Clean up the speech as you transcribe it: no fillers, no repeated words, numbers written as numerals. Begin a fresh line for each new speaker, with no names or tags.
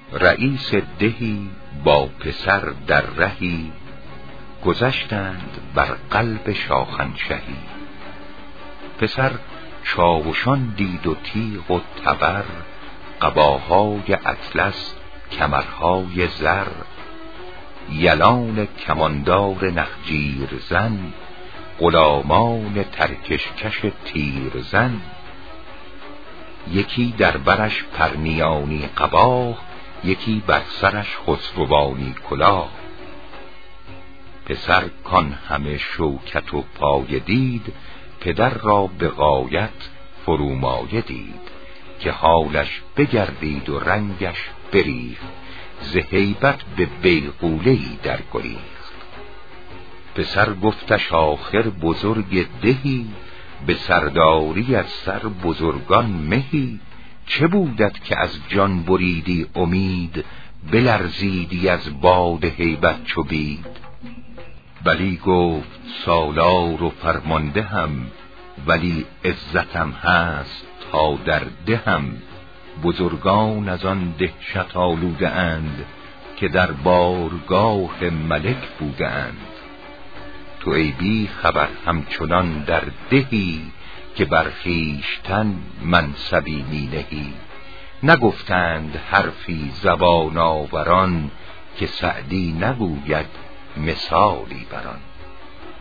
رئیس دهی با پسر در رهی، گذشتند بر قلب شاهنشهی. پسر چاوشان دید و تیغ و تبر، قباهای اطلس کمرهای زر، یلان کماندار نخجیر زن، غلامان ترکشکش تیر زن. یکی در برش پرنیانی قباه، یکی بر سرش خسروانی کلاه. پسر کان همه شوکت و پایه دید، پدر را به غایت فرومایه دید. که حالش بگردید و رنگش بریخت، ز هیبت به بیغوله‌ای در گریخت. پسر گفتش آخر بزرگ دهی، به سرداری از سر بزرگان مهی. چه بودت که از جان بریدی امید، بلرزیدی از باد هیبت چو بید. بلی گفت سالار و فرمانده هم، ولی عزتم هست تا در دهم. بزرگان از آن دهشت آلوده اند، که در بارگاه ملک بوده اند. تو ای بی خبر همچنان در دهی، که بر خویشتن منصبی می نهی. نگفتند حرفی زبان آوران، که سعدی نگوید مثالی بران.